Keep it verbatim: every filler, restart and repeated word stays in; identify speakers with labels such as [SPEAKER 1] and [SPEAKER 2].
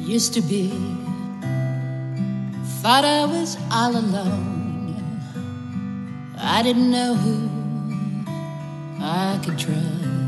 [SPEAKER 1] Used to be, thought I was all alone. I didn't know who I could trust.